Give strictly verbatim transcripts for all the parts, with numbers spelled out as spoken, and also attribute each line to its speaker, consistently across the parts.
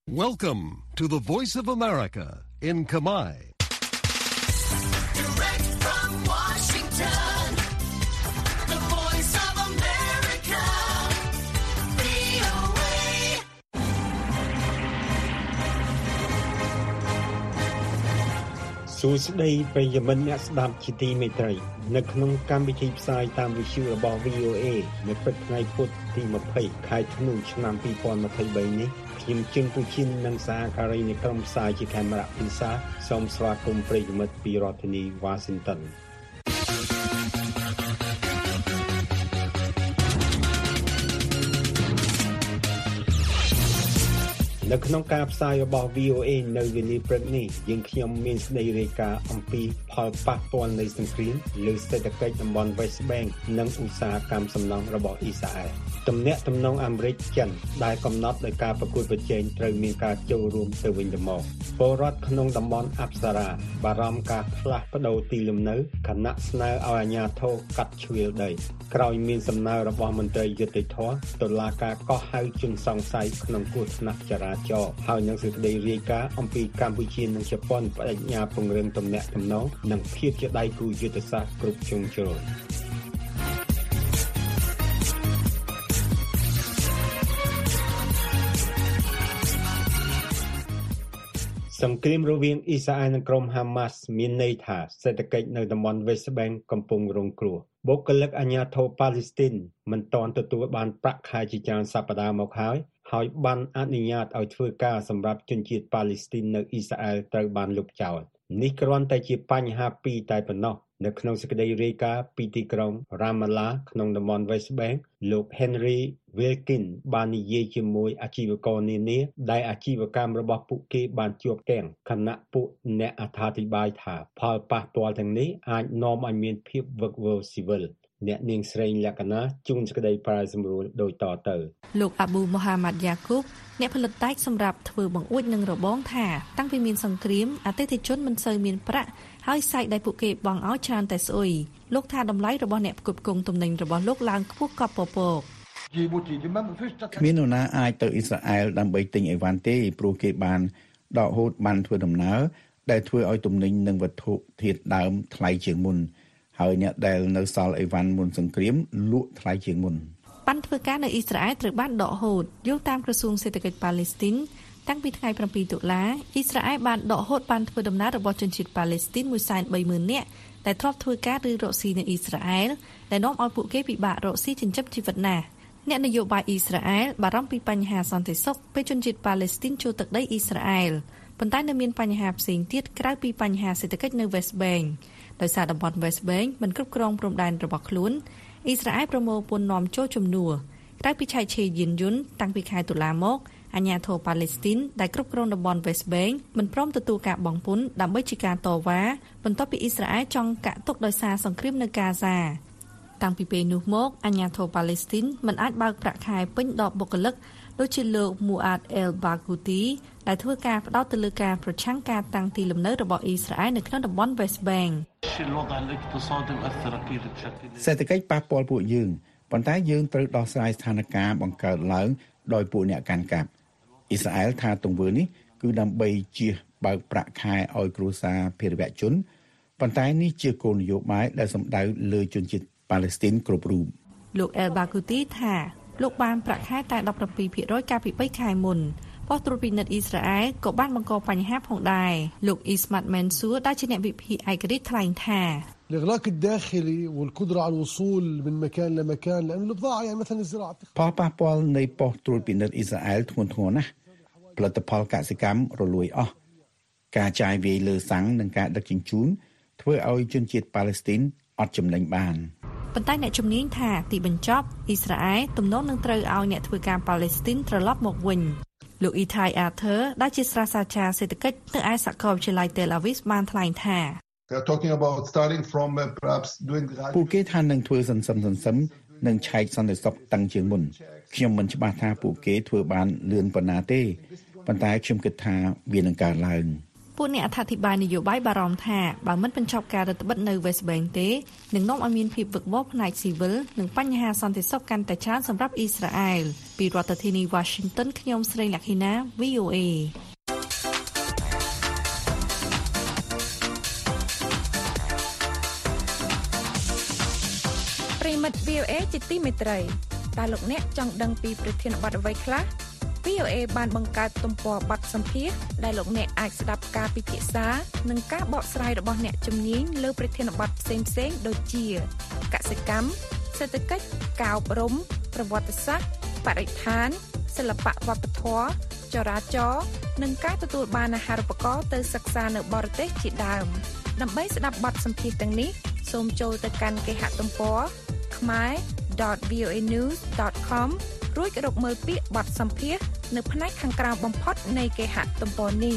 Speaker 1: Welcome to the Voice of America in Khmer.
Speaker 2: Direct from Washington, the Voice of America, វី អូ เอ
Speaker 3: សួស្តីប្រិយមិត្តអ្នកស្ដាប់ជាទីមេត្រីនៅក្នុងកម្មវិធីផ្សាយតាមវិទ្យុរបស់ វី អូ เอ នៅព្រឹកថ្ងៃពុធទី20ខែធ្នូឆ្នាំ2023នេះខ្ញុំជឹងពូឈិននិងសហការីនៃក្រុមផ្សាយជាខេមរៈពិសាសូមស្វាគមន៍ប្រិយមិត្តពីរដ្ឋធានី Washington នៅក្នុងការផ្សាយរបស់ វី អូ เอ នៅវេលាព្រឹកនេះយើងខ្ញុំមានសេចក្តីរាយការណ៍អំពីផលប៉ះពាល់នៃសង្គ្រាមលើសេដ្ឋកិច្ចតំបន់ West Bank និងឧស្សាហកម្មសំណង់របស់អ៊ីស្រាអែលទំនាក់ទំនងអាមេរិកចិនដែលកំណត់ដោយការប្រកួតប្រជែងត្រូវមានការចូលរួមទៅវិញទៅមកពលរដ្ឋក្នុងតំបន់អប្សរាបារម្ភការផ្លាស់ប្តូរទីលំនៅគណៈស្នើឲ្យអាជ្ញាធរកាត់ជ្រៀលដីក្រោយមានសំណើរបស់មន្ត្រីយុត្តិធម៌តុលាការកោះហៅជនសង្ស័យក្នុងគ្រោះថ្នាក់ចរាចរណ៍ហើយនឹងសេចក្តីរាយការណ៍អំពីកម្ពុជានិងជប៉ុនបដិញ្ញាពង្រឹងទំនាក់ទំនងនិងភាពជាដៃគូយុទ្ធសាស្ត្រគ្រប់ជ្រុងជ្រោយសង្គ្រាមរវាងអ៊ីស្រាអែលនិងក្រុមហាម៉ាស់មានន័យថាសេដ្ឋកិច្ចនៅតំបន់ West Bank កំពុងរងគ្រោះបុគ្គលិកអាជ្ញាធរប៉ាឡេស្ទីនមិនទាន់ទទួលបានប្រាក់ខែជាច្រើនសប្តាហ៍មកហើយហើយបានអនុញ្ញាតឲ្យធ្វើការសម្រាប់ជនជាតិប៉ាឡេស្ទីននៅអ៊ីស្រាអែលត្រូវបានលុបចោលនេះគ្រាន់តែជាបញ្ហាពីរតែប៉ុណ្ណោះនៅក្នុងសេចក្តីរាយការណ៍ពីទីក្រុង Ramallah ក្នុងតំបន់ West Bank លោក Henry Wilkin បាននិយាយជាមួយអាជីវករនានាដែលអាជីវកម្មរបស់ពួកគេបានជួបទាំងគណៈពួកអ្នកអត្ថាធិប្បាយថាផលប៉ះពាល់ទាំងនេះអាចនាំឲ្យមានភាពវឹកវរស៊ីវិលអ្នកនាងស្រីលក្ខណាជូនសេចក្តីប្រាយសម្រួលដូចតទៅ
Speaker 4: លោកអាប៊ូមូហាម៉ាត់យ៉ាគូបអ្នកផលិតដែកសម្រាប់ធ្វើបង្អួចនិងរបងថាតាំងពីមានសង្គ្រាមអតិថិជនមិនសូវមានប្រាក់ហើយសាច់ដែលពួកគេបង់ឲ្យច្រើនតែស្អុយលោកថាតម្លៃរបស់អ្នកផ្គត់ផ្គង់ទំនិញរបស់លោកឡើងខ្ពស់កប់ពពក
Speaker 5: គ្មាននរណាអាចទៅអ៊ីស្រាអែលដើម្បីទិញអីវ៉ាន់ទេព្រោះគេបានដកហូតបានធ្វើដំណើរដែលធ្វើឲ្យទំនិញនិងវត្ថុធាតុដើមថ្លៃជាងមុនហើយអ្នកដែលនៅសល់អីវ៉ាន់មុនសង្គ្រាមលក់ថ្លៃជាងមុន
Speaker 4: បានធ្វើការនៅអ៊ីស្រាអែលត្រូវបានដកហូតយោងតាមក្រសួងសេដ្ឋកិច្ចប៉ាឡេស្ទីនតាំងពីថ្ងៃ7តុលាអ៊ីស្រាអែលបានដកហូតបានធ្វើដំណើររបស់ជនជាតិប៉ាឡេស្ទីន មួយសែនបីម៉ឺន នាក់ដែលធ្លាប់ធ្វើការឬរកស៊ីនៅអ៊ីស្រាអែលដែលនាំឲ្យពួកគេពិបាករកស៊ីចិញ្ចឹមជីវិតណាស់អ្នកនយោបាយអ៊ីស្រាអែលបារម្ភពីបញ្ហាសន្តិសុខពេលជនជាតិប៉ាឡេស្ទីនចូលទឹកដីអ៊ីស្រាអែលប៉ុន្តែនៅមានបញ្ហាផ្សេងទៀតក្រៅពីបញ្ហាសេដ្ឋកិច្ចនៅ West Bank ដោយសារតំបន់ West Bank មិនគ្រប់គ្រងព្រំដែនរបស់ខ្លួនអ៊ីស្រាអែលប្រមូលពន្ធនាំចូលជំនួសក្រៅពីឆៃឆេយានយន្តតាំងពីខែតុលាមកអាជ្ញាធរប៉ាឡេស្ទីនដែលគ្រប់គ្រងតំបន់ West Bank មិនព្រមទទួលការបង់ពន្ធដើម្បីជាការតវ៉ាបន្ទាប់ពីអ៊ីស្រាអែលចង់កាក់ទុកដោយសារសង្គ្រាមនៅកាហ្សាតាំងពីពេលនោះមកអាជ្ញាធរប៉ាឡេស្ទីនមិនអាចបើកប្រាក់ខែពេញដល់បុគ្គលិកដូចជាលោក Muad El-Bagouti ដែលធ្វើការផ្ដោតទៅលើការប្រឆាំងការតាំងទីលំនៅរបស់អ៊ីស្រាអែលនៅក្នុងតំបន់ West Bank
Speaker 5: សេដ្ឋកិច្ចប៉ះពាល់ពួកយើងប៉ុន្តែយើងត្រូវដោះស្រាយស្ថានភាពបង្កើតឡើងដោយពួកអ្នកកាន់កាប់អ៊ីស្រាអែលថាទង្វើនេះគឺដើម្បីជៀសបើកប្រាក់ខែឲ្យគ្រួសារភេរវជនប៉ុន្តែនេះជាគោលនយោបាយដែលសំដៅលើជនជាតិប៉ាឡេស្ទីនគ្រប់រូប
Speaker 4: លោក El-Bagouti ថាលោកបានប្រាក់ខែតែ ដប់ប្រាំពីរភាគរយ កាលពីបីខែមុនប៉ុស្តិ៍ត្រួតពិនិត្យអ៊ីស្រាអែលក៏បានបង្កបញ្ហាផងដែរលោក Ismat Mansour ដែលជាអ្នកវិភាគឯករាជ្យថ្លែងថា
Speaker 6: الإغلاق الداخلي والقدرة على الوصول من مكان لمكان لأن البضاعة يعني مثلا الزراعة
Speaker 5: ផលប៉ះពាល់នៃប៉ុស្តិ៍ត្រួតពិនិត្យអ៊ីស្រាអែលធ្ងន់ធ្ងរណាស់ផលិតផលកសិកម្មរលួយអស់ការចាយវាយលើសាំងនិងការដឹកជញ្ជូនធ្វើឲ្យជនជាតិប៉ាឡេស្ទីនអត់ចំណេញបាន
Speaker 4: ប៉ុន្តែអ្នកជំនាញថាទីបញ្ចប់អ៊ីស្រាអែលទំនងនឹងត្រូវឲ្យអ្នកធ្វើការប៉ាឡេស្ទីនត្រឡប់មកវិញលោក Itai Arthur ដែលជាសាស្ត្រាចារ្យសេដ្ឋកិច្ចនៅឯសាកលវិទ្យាល័យ Tel Aviv បានថ្លែងថា
Speaker 7: They're talking about starting from uh, perhaps doing
Speaker 5: ពួកគេថានឹងធ្វើសន្សំសន្សំនិងឆែកសន្តិសុខតាំងជាងមុនខ្ញុំមិនច្បាស់ថាពួកគេធ្វើបានលឿនប៉ុណ្ណាទេប៉ុន្តែខ្ញុំគិតថាវានឹងកើតឡើង
Speaker 4: ពួកអ្នកអធិប្បាយនយោបាយបារម្ភថាបើមិនបញ្ចប់ការរដ្ឋបិទនៅ West Bank ទេនឹងនាំឲ្យមានភាពវឹកវរផ្នែកស៊ីវិលនិងបញ្ហាសន្តិសុខកាន់តែច្រើនសម្រាប់អ៊ីស្រាអែលពីរដ្ឋធានី Washington ខ្ញុំស្រីលក្ខិណា V O A
Speaker 8: ប្រិមិត្ត V O A ជាទីមេត្រីតើលោកអ្នកចង់ដឹងពីប្រធានបទអ្វីខ្លះ V O A បានបង្កើតទំព័របទសម្ភាសន៍ដែលលោកអ្នកអាចស្ដាប់ការពិភាក្សានិងការបកស្រាយរបស់អ្នកជំនាញលើប្រធានបទផ្សេងៗដូចជាកសិកម្មសេដ្ឋកិច្ចការអប់រំប្រវត្តិសាស្ត្របរិស្ថានសិល្បៈវប្បធម៌ចរាចរណ៍និងការទទួលបានអាហារូបករណ៍ទៅសិក្សានៅបរទេសជាដើមដើម្បីស្ដាប់បទសម្ភាសន៍ទាំងនេះសូមចូលទៅកាន់គេហទំព័រ khmer dot voa news dot com រួចរកមើលពាក្យបទសម្ភាសន៍នៅផ្នែកខាងក្រៅបំផុតនៃគេហទំព័រនេះ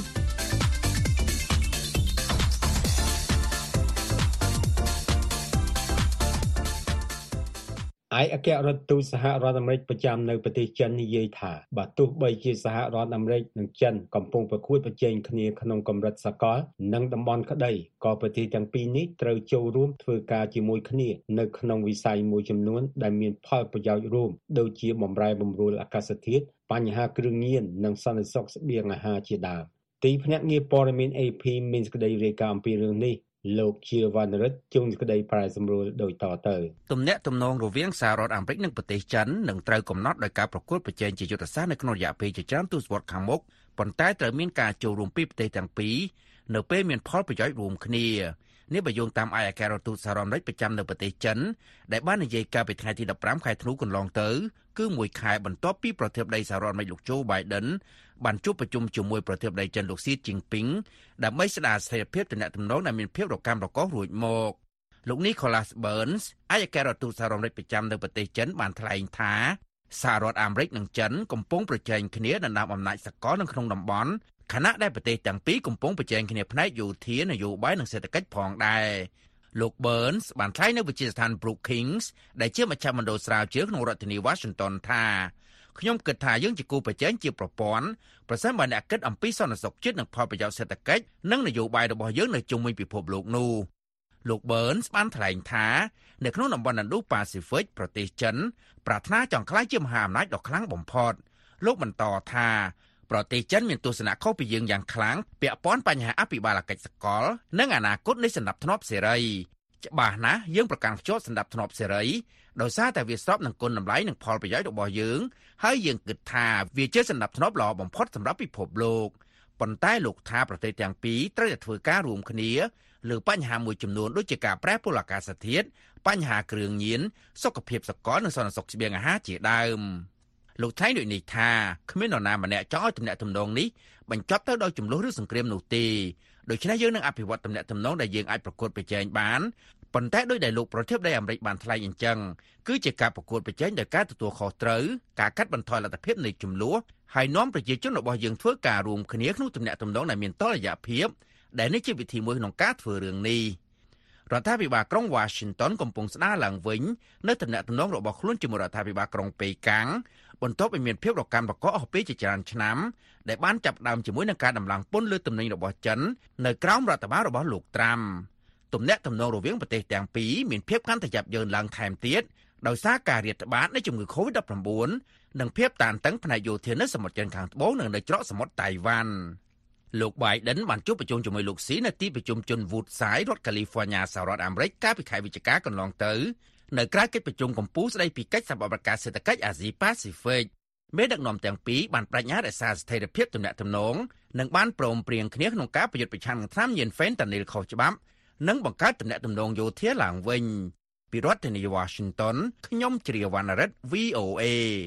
Speaker 3: ឯកអគ្គរដ្ឋទូតសហរដ្ឋអាមេរិកប្រចាំនៅប្រទេសចិននិយាយថាបើទោះបីជាសហរដ្ឋអាមេរិកនិងចិនកំពុងប្រកួតប្រជែងគ្នាក្នុងកម្រិតសកលនិងតំបន់ក្តីក៏ប្រទេសទាំងពីរនេះត្រូវចូលរួមធ្វើការជាមួយគ្នានៅក្នុងវិស័យមួយចំនួនដែលមានផលប្រយោជន៍រួមដូចជាបម្រែបម្រួលអាកាសធាតុបញ្ហាគ្រឿងញៀននិងសន្តិសុខស្បៀងអាហារជាដើមទីភ្នាក់ងារព័ត៌មាន A P មានសេចក្តីរាយការណ៍អំពីរឿងនេះលោកជាវណ្ណរិទ្ធជូនសេចក្តីប្រែសម្រួលដូចតទៅ
Speaker 9: ទំនាក់ទំនងរវាងសហរដ្ឋអាមេរិកនិងប្រទេសចិននឹងត្រូវកំណត់ដោយការប្រកួតប្រជែងជាយុទ្ធសាស្ត្រនៅក្នុងរយៈពេលជាច្រើនទសវត្សរ៍ខាងមុខប៉ុន្តែត្រូវមានការចូលរួមពីប្រទេសទាំងពីរនៅពេលមានផលប្រយោជន៍រួមគ្នានេះបើយោងតាមឯកអគ្គរដ្ឋទូតសហរដ្ឋអាមេរិកប្រចាំនៅប្រទេសចិនដែលបាននិយាយកាលពីថ្ងៃទីដប់ប្រាំខែធ្នូកន្លងទៅគឺមួយខែបន្ទាប់ពីប្រធានាធិបតីសហរដ្ឋអាមេរិកលោកโจ Biden បានជួបប្រជុំជាមួយប្រធានាធិបតីចិនលោកស៊ីជីនពីងដើម្បីស្ដារស្ថិរភាពទំនាក់ទំនងដែលមានភាពរកាំរកូសរួចមកលោក Nicholas Burns ឯកអគ្គរដ្ឋទូតសហរដ្ឋអាមេរិកប្រចាំនៅប្រទេសចិនបានថ្លែងថាសហរដ្ឋអាមេរិកនិងចិនកំពុងប្រជែងគ្នាដណ្ដើមអំណាចសកលនៅក្នុងតំបន់ខណៈដែលប្រទេសទាំងពីរកំពុងប្រជែងគ្នាផ្នែកយោធានយោបាយនិងសេដ្ឋកិច្ចផងដែរលោក Burns បានថ្លែងនៅវិទ្យាស្ថាន Brookings ដែលជាមជ្ឈមណ្ឌលស្រាវជ្រាវក្នុងរដ្ឋធានី Washington ថាខ្ញុំគិតថាយើងជាគូប្រជែងជាប្រព័ន្ធប្រសិនបើអ្នកគិតអំពីសន្តិសុខជាតិនិងផលប្រយោជន៍សេដ្ឋកិច្ចនិងនយោបាយរបស់យើងនៅជុំវិញពិភពលោកនោះលោក Burns បានថ្លែងថានៅក្នុងតំបន់ Indo-Pacific ប្រទេសចិនប្រាថ្នាចង់ក្លាយជាមហាអំណាចដ៏ខ្លាំងបំផុតលោកបន្តថាប្រទេសចិនមានទស្សនៈខុសពីយើងយ៉ាងខ្លាំងពាក់ព័ន្ធបញ្ហាអភិបាលកិច្ចសកលនិងអនាគតនៃសន្តិភាពសេរីច្បាស់ណាស់យើងប្រកាន់ខ្ជាប់សន្តិភាពសេរីដោយសារតែវាស្របនឹងគុណតម្លៃនិងផលប្រយោជន៍របស់យើងហើយយើងគិតថាវាជាសន្តិភាពល្អបំផុតសម្រាប់ពិភពលោកប៉ុន្តែលោកថាប្រទេសទាំងពីរត្រូវតែធ្វើការរួមគ្នាលើបញ្ហាមួយចំនួនដូចជាការប្រែប្រួលអាកាសធាតុបញ្ហាគ្រឿងញៀនសុខភាពសកលនិងសន្តិសុខស្បៀងអាហារជាដើមលោកថ្លែងដូចនេះថាគ្មាននរណាម្នាក់ចង់ឲ្យទំនាក់ទំនងនេះបញ្ចប់ទៅដោយជម្លោះឬសង្គ្រាមនោះទេដូច្នេះយើងនឹងអភិវឌ្ឍទំនាក់ទំនងដែលយើងអាចប្រកួតប្រជែងបានប៉ុន្តែដោយដែលលោកប្រធានាធិបតីអាមេរិកបានថ្លែងអញ្ចឹងគឺជាការប្រកួតប្រជែងដោយការទទួលខុសត្រូវការកាត់បន្ថយលទ្ធភាពនៃជម្លោះហើយនាំប្រជាជនរបស់យើងធ្វើការរួមគ្នាក្នុងទំនាក់ទំនងដែលមានតុល្យភាពដែលនេះជាវិធីមួយក្នុងការធ្វើរឿងនេះរដ្ឋាភិបាលក្រុង Washington កំពុងស្ដារឡើងវិញនៅទំនាក់ទំនងរបស់ខ្លួនជាមួយរដ្ឋាភិបាលក្រុងប៉េកាំងបន្ទាប់ពីមានភាពរកាំរកូសអស់ពេលជាច្រើនឆ្នាំដែលបានចាប់ផ្ដើមជាមួយនឹងការដំឡើងពន្ធលើទំនិញរបស់ចិននៅក្រោមរដ្ឋបាលរបស់លោកត្រាំទំនាក់ទំនងរវាងប្រទេសទាំងពីរមានភាពកាន់តែយ៉ាប់យ៉ឺនឡើងថែមទៀតដោយសារការរាតត្បាតនៃជំងឺ កូវីដ ដប់ប្រាំបួន និងភាពតានតឹងផ្នែកយោធានៅសមុទ្រចិនខាងត្បូងនិងនៅច្រកសមុទ្រតៃវ៉ាន់លោក Biden បានជួបប្រជុំជាមួយលោកស៊ីនៅទីប្រជុំជន Woodside រដ្ឋ California សហរដ្ឋអាមេរិកកាលពីខែវិច្ឆិកាកន្លងទៅនៅក្រៅកិច្ចប្រជុំកំពូលស្ដីពីកិច្ចសហប្រតិបត្តិការសេដ្ឋកិច្ចអាស៊ីប៉ាស៊ីហ្វិកមេដឹកនាំទាំងពីរបានបញ្ញារក្សាស្ថិរភាពទំនាក់ទំនងនិងបានព្រមព្រៀងគ្នាក្នុងការប្រយុទ្ធប្រឆាំងនឹងថ្នាំញៀន Fentanyl ខុសច្បាប់និងបង្កើតទំនាក់ទំនងយោធាឡើងវិញពីរដ្ឋធានី Washington ខ្ញុំជ្រាវវណ្ណរិទ្ធ V O A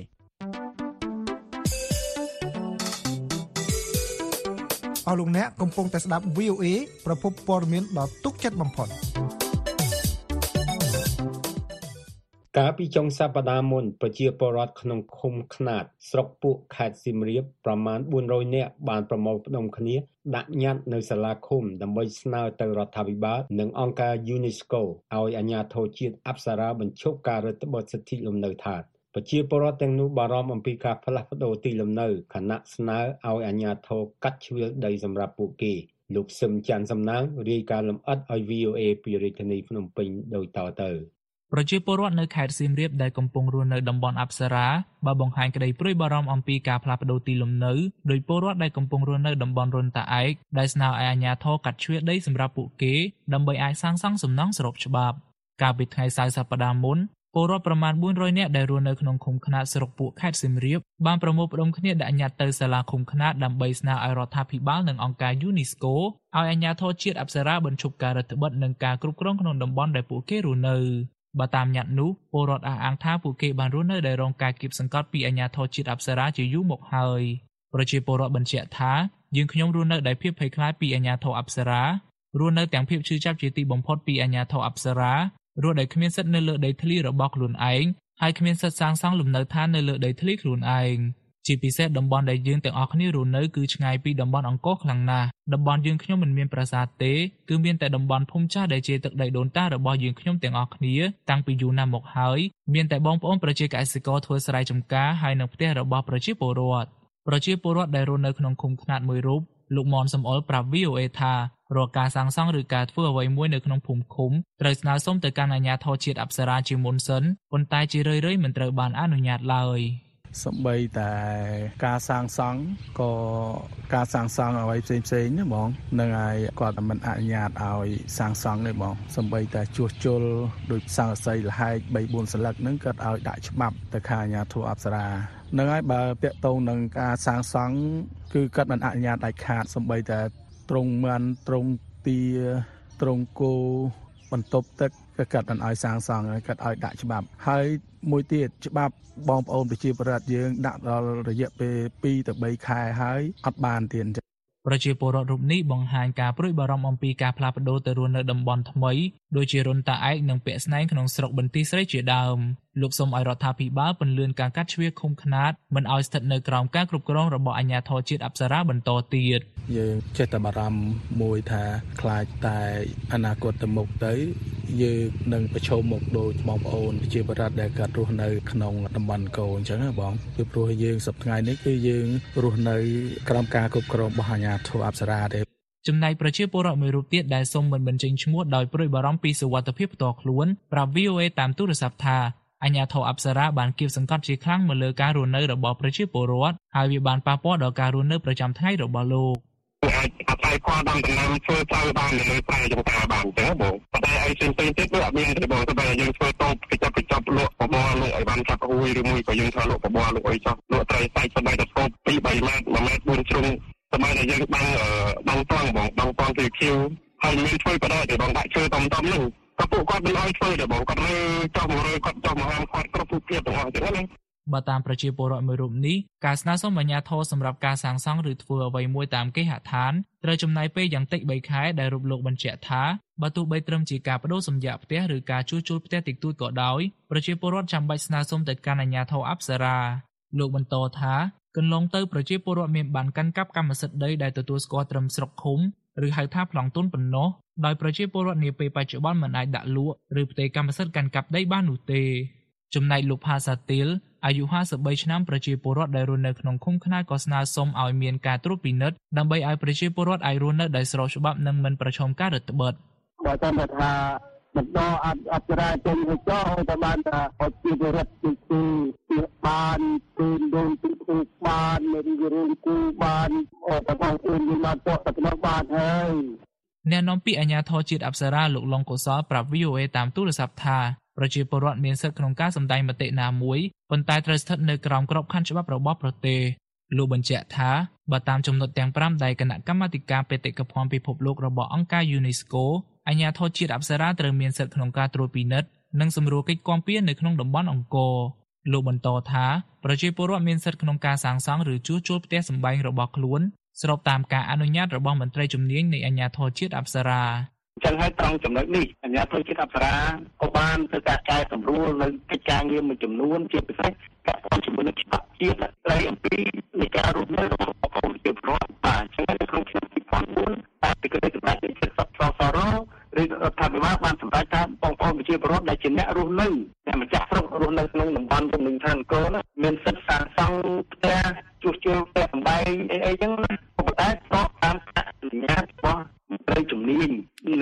Speaker 10: អស់លោកអ្នកកំពុងតែស្ដាប់ V O A ប្រភពព័ត៌មានដ៏ទុកចិត្តបំផុត
Speaker 3: កាលពីចុងសប្តាហ៍មុនប្រជាពលរដ្ឋក្នុងឃុំខ្នាតស្រុកពួកខេត្តសៀមរាបប្រមាណបួនរយនាក់បានប្រមូលផ្ដុំគ្នាដាក់ញត្តិនៅសាលាឃុំដើម្បីស្នើទៅរដ្ឋាភិបាលនិងអង្គការ UNESCO ឲ្យអាជ្ញាធរជាតិអប្សរាបញ្ឈប់ការរឹតបន្តឹងសិទ្ធិលំនៅឋានប្រជាពលរដ្ឋទាំងនោះបារម្ភអំពីការផ្លាស់ប្ដូរទីលំនៅខណៈស្នើឲ្យអាជ្ញាធរកាត់ជ្រឿលដីសម្រាប់ពួកគេលោកសឹមច័ន្ទសំណាងរាយការណ៍លម្អិតឲ្យ វី អូ เอ ពីរាជធានីភ្នំពេញដោយតទៅ
Speaker 11: ប្រជាពលរដ្ឋនៅខេត្តសៀមរាបដែលកំពុងរស់នៅតំបន់អប្សរាបានបង្ហាញក្តីព្រួយបារម្ភអំពីការផ្លាស់ប្តូរទីលំនៅដោយពលរដ្ឋដែលកំពុងរស់នៅតំបន់រុនតាឯកដែលស្នើឲ្យអាជ្ញាធរកាត់ជ្រឿដីសម្រាប់ពួកគេដើម្បីអាចសាងសង់សំណង់ស្របច្បាប់កាលពីថ្ងៃសៅរ៍សប្តាហ៍មុនពលរដ្ឋប្រមាណbốnរយនាក់ដែលរស់នៅក្នុងឃុំខ្នាតស្រុកពួកខេត្តសៀមរាបបានប្រមូលផ្តុំគ្នាដាក់ញត្តិទៅសាលាឃុំខ្នាតដើម្បីស្នើឲ្យរដ្ឋាភិបាលនិងអង្គការ UNESCO ឲ្យអាជ្ញាធរជាតិអប្សរាបញ្ឈប់ការរដ្ឋបិទនិងការគ្រប់គ្រងក្នុងតំបន់ដែលពួកគេរស់នៅបើតាមញត្តិនោះពលរដ្ឋអះអាងថាពួកគេបានរស់នៅដែលរងការគៀបសង្កត់ពីអាជ្ញាធរជាតិអប្សរាជាយូរមកហើយប្រជាពលរដ្ឋបញ្ជាក់ថាយើងខ្ញុំរស់នៅដោយភាពភ័យខ្លាចពីអាជ្ញាធរអប្សរារស់នៅទាំងភាពឈឺចាប់ជាទីបំផុតពីអាជ្ញាធរអប្សរារស់ដោយគ្មានសិទ្ធិនៅលើដីធ្លីរបស់ខ្លួនឯងហើយគ្មានសិទ្ធិសាងសង់លំនៅឋាននៅលើដីធ្លីខ្លួនឯងជាពិសេសតំបន់ដែលយើងទាំងអស់គ្នារស់នៅគឺឆ្ងាយពីតំបន់អង្គរខ្លាំងណាស់តំបន់យើងខ្ញុំមិនមានប្រាសាទទេគឺមានតែតំបន់ភូមិចាស់ដែលជាទឹកដីដូនតារបស់យើងខ្ញុំទាំងអស់គ្នាតាំងពីយូរណាស់មកហើយមានតែបងប្អូនប្រជាកសិករធ្វើស្រែចម្ការហើយនៅផ្ទះរបស់ប្រជាពលរដ្ឋប្រជាពលរដ្ឋដែលរស់នៅក្នុងឃុំខ្នាតមួយរូបលោកមនសំអល់ប្រាប់ វី អូ เอ ថារាល់ការសាងសង់ឬការធ្វើអ្វីមួយនៅក្នុងភូមិឃុំត្រូវស្នើសុំទៅកាន់អាជ្ញាធរជាតិអប្សរាជាមុនសិនប៉ុន្តែជារឿយៗមិនត្រូវបានអនុញ្ញាតឡើយ
Speaker 12: សំបីតែការសាងសង់ក៏ការសាងសង់អ្វីផ្សេងផ្សេងណាបងនឹងហើយគាត់មិនអនុញ្ញាតឲ្យសាងសង់ទេបងសំបីតែជួសជុលដោយសង្កសីលហែកបីបួនស្លឹកហ្នឹងគាត់ឲ្យដាក់ច្បាប់ទៅខាងអាជ្ញាធរអប្សរានឹងហើយបើពាក់ទងនឹងការសាងសង់គឺគាត់មិនអនុញ្ញាតដាច់ខាតសំបីតែត្រង់មានត្រង់ទាត្រង់គោបន្ទប់ទឹកក៏កាត់មិនឲ្យសាងសង់កាត់ឲ្យដាក់ច្បាប់ហើយមួយទៀតច្បាប់បងប្អូនប្រជាពលរដ្ឋយើងដាក់ដល់រយៈពេលពីរទៅបីខែហើយអត់បានទៀត
Speaker 11: ប្រជាពលរដ្ឋរូបនេះបង្ហាញការព្រួយបារម្ភអំពីការផ្លាស់ប្តូរទៅរស់នៅតំបន់ថ្មីដូចជារុនតាឯកនិងពាក់ស្នែងក្នុងស្រុកបន្ទាយស្រីជាដើមលោកសូមឲ្យរដ្ឋាភិបាលពន្លឿនការកាត់ជ្រឿឃុំខ្នាតមិនឲ្យស្ថិតនៅក្រោមការគ្រប់គ្រងរបស់អាជ្ញាធរជាតិអប្សរាបន្តទៀត
Speaker 12: យើងចេះតែបារម្ភមួយថាខ្លាចតែអនាគតទៅមុខទៅយើងនឹងប្រឈមមុខដូចបងប្អូនប្រជាពលរដ្ឋដែលកើតរស់នៅក្នុងតំបន់កោអញ្ចឹងណាបងពីព្រោះយើងសប្តាហ៍នេះគឺយើងរស់នៅក្រោមការគ្រប់គ្រងរបស់អាជ្ញាធរអប្សរាទេ
Speaker 11: ចំណែកប្រជាពលរដ្ឋមួយរូបទៀតដែលសូមមិនបញ្ចេញឈ្មោះដោយព្រួយបារម្ភពីសុវត្ថិភាពផ្ទាល់ខ្លួនប្រាប់ វី អូ เอ តាមទូរស័ព្ទថាអាជ្ញាធរអប្សរាបានគៀបសង្កត់ជាខ្លាំងមកលើការរស់នៅរបស់ប្រជាពលរដ្ឋហើយវាបានប៉ះពាល់ដល់ការរស់នៅប្រចាំថ្ងៃរបស់លោក
Speaker 13: អាចអាស្រ័យផលដំណាំធ្វើទៅបាននៅលើស្រែចម្ការបានទេបងប៉ុន្តែអីផ្សេងៗទៀតគឺអត់មានទេបងតែយើងធ្វើតូបកញ្ចប់កញ្ចប់លក់បបរលក់ឲ្យបានចាប់អួយឬមួយក៏យើងធ្វើលក់បបរលក់អីចោះលក់ត្រីសាច់សម្រាប់តែតូបពីរបីម៉ែត្រមួយម៉ែត្របួនជ្រុងសម្រាប់តែយើងបាំងបាំងត្រង់បងបាំងត្រង់ពីខៀវហើយមានធ្វើបដិទេបងដាក់ជើតំតំហ្នឹងក៏ពួកគាត់មិនឲ្យធ្វើទេបងគាត់លើចោះមករើគាត់ចោះមកហាមគាត់គ្រប់ពួកទៀតទាំងអស់ចឹងណា
Speaker 11: បើតាមប្រជាពលរដ្ឋមួយរូបនេះការស្នើសុំអាជ្ញាធរសម្រាប់ការសាងសង់ឬធ្វើអ្វីមួយតាមគេហដ្ឋានត្រូវចំណាយពេលយ៉ាងតិចបីខែដែលរូបលោកបញ្ជាក់ថាបើទោះបីត្រឹមជាការបដូរសម្យាកផ្ទះឬការជួសជុលផ្ទះតិចតួចក៏ដោយប្រជាពលរដ្ឋចាំបាច់ស្នើសុំទៅកាន់អាជ្ញាធរអប្សរាលោកបន្តថាកន្លងទៅប្រជាពលរដ្ឋមានបានកាន់កាប់កម្មសិទ្ធិដីដែលទទួលស្គាល់ត្រឹមស្រុកឃុំឬហៅថាប្លង់ទុនប៉ុណ្ណោះដោយប្រជាពលរដ្ឋនាពេលបច្ចុប្បន្នមិនអាចដាក់លក់ឬផ្ទេរកម្មសិទ្ធិកាន់កាប់ដីបាននោះទេចំណែកលោកផាសាទីលអាយុห้าสิบបីឆ្នាំប្រជាពលរដ្ឋដែលរស់នៅក្នុងឃុំខ្នាតក៏ស្នើសុំឲ្យមានការត្រួតពិនិត្យដើម្បីឲ្យប្រជាពលរដ្ឋអាចរស់នៅដោយស្របច្បាប់និងមិនប្រឈមការរឹតបន្តឹង
Speaker 13: បើតាមថាបន្តអត់អត្រាចេញទៅចោលទៅបានថាប្រជាពលរដ្ឋទីទីបានពីដូនទីទីបានមានរឿងគូបានអត់បងអ៊ុនមានមកទៅទៅបានហើយ
Speaker 11: អ្នកនាំពាក្យអាជ្ញាធរជាតិអប្សរាលោកឡុងកុសលប្រាប់ វី អូ เอ តាមទូរស័ព្ទថាប្រជាពលរដ្ឋមានសិទ្ធិក្នុងការសម្ដែងមតិណាមួយប៉ុន្តែត្រូវស្ថិតនៅក្រោមក្របខ័ណ្ឌច្បាប់របស់ប្រទេសលោកបញ្ជាក់ថាបើតាមចំណុចទាំងប្រាំដែលគណៈកម្មាធិការបេតិកភណ្ឌពិភពលោករបស់អង្គការ UNESCO អាជ្ញាធរជាតិអប្សរាត្រូវមានសិទ្ធិក្នុងការត្រួតពិនិត្យនិងសម្រួលកិច្ចគាំពារនៅក្នុងតំបន់អង្គរលោកបន្តថាប្រជាពលរដ្ឋមានសិទ្ធិក្នុងការសាងសង់ឬជួសជុលផ្ទះសម្បែងរបស់ខ្លួនស្របតាមការអនុញ្ញាតរបស់មន្ត្រីជំនាញនៃអាជ្ញាធរជាតិអប្សរា
Speaker 13: ចឹងហើយត្រង់ចំណុចនេះអាជ្ញាធរជាតិអប្សរាក៏បានធ្វើការកែសម្រួលនៅកិច្ចការងារមួយចំនួនជាពិសេសការអនុជាមួយនឹងច្បាប់ជាតិស្ដីអំពីនៃការរស់នៅរបស់បងប្អូនប្រជាពលរដ្ឋបាទចឹងនៅក្នុងឆ្នាំពីរពាន់បួនតែពីក្រោយសម្ដេចនាយកសសរឬរដ្ឋាភិបាលបានសម្រេចថាបងប្អូនប្រជាពលរដ្ឋដែលជាអ្នករស់នៅអ្នកម្ចាស់ស្រុករស់នៅក្នុងតំបន់ទំនិញឋានកូនមានសិទ្ធិសាងសង់ផ្ទះជួសជុលផ្ទះសម្បែងអីអីចឹងប៉ុន្តែស្របតាមអនុញ្ញាតរបស់